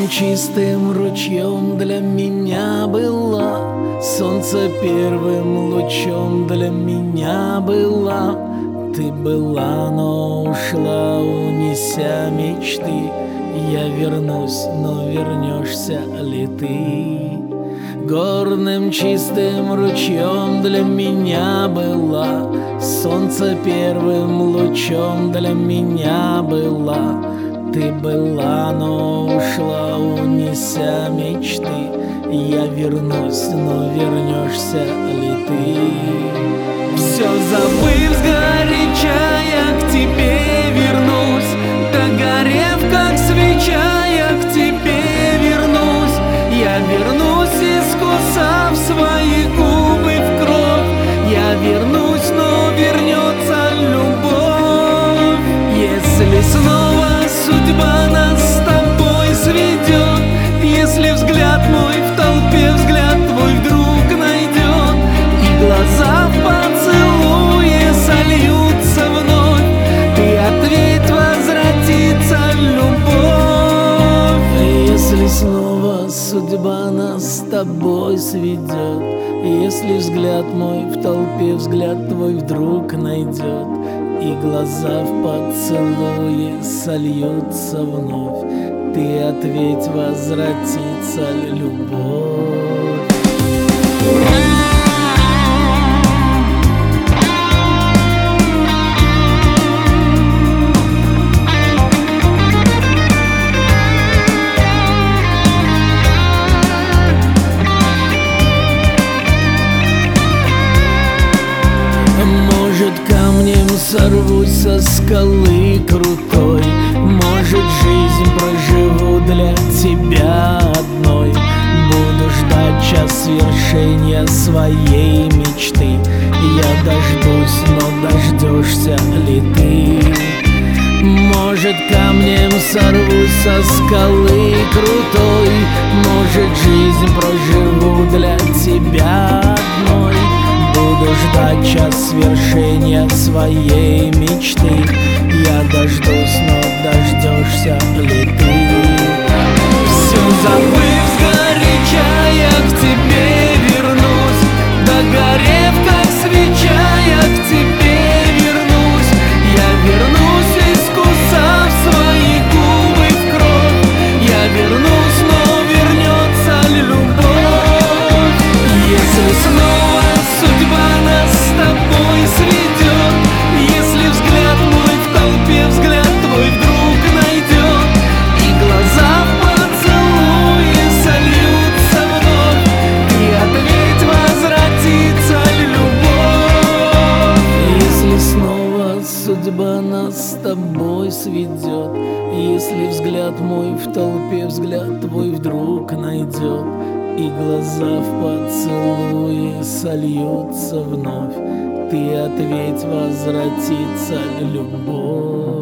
Горным чистым ручьем для меня была, солнце первым лучом для меня была. Ты была, но ушла, унеся мечты. Я вернусь, но вернешься ли ты? Горным чистым ручьем для меня была, солнце первым лучом для меня была. Ты была, но ушла, унеся мечты. Я вернусь, но вернешься ли ты? Все забыв сгоряча, я к тебе вернусь. Догорев, как свеча, я к тебе вернусь. Я вернусь, искусав свои губы в кровь. Я вернусь, но вернется любовь. Если снова судьба нас с тобой сведет, если взгляд мой в толпе взгляд твой вдруг найдет, и глаза в поцелуе сольются вновь, ты ответь, возвратится любовь. Если снова судьба нас с тобой сведет, если взгляд мой в толпе взгляд твой вдруг найдет, и глаза в поцелуе сольются вновь, ты ответь, возвратится ли любовь? Может, камнем сорвусь со скалы крутой, может, жизнь проживу для тебя одной. Буду ждать час свершения своей мечты. Я дождусь, но дождешься ли ты? Может, камнем сорвусь со скалы крутой, может, жизнь проживу для тебя одной. Буду ждать час свершения своей мечты. Я дождусь, но дождешься ли ты? Все забыв сгоряча, я к тебе вернусь. Догорев, как свеча, я к тебе вернусь. Я вернусь, искусав свои губы в кровь. Я вернусь, но вернется ли любовь? Если снова судьба нас с тобой сведет, если взгляд мой в толпе взгляд твой вдруг найдет, и глаза в поцелуе сольются вновь, ты ответь, возвратится ли любовь? Если снова судьба нас с тобой сведет, если взгляд мой в толпе взгляд твой вдруг найдет, и глаза в поцелуе сольются вновь, ты ответь, возвратится ли любовь?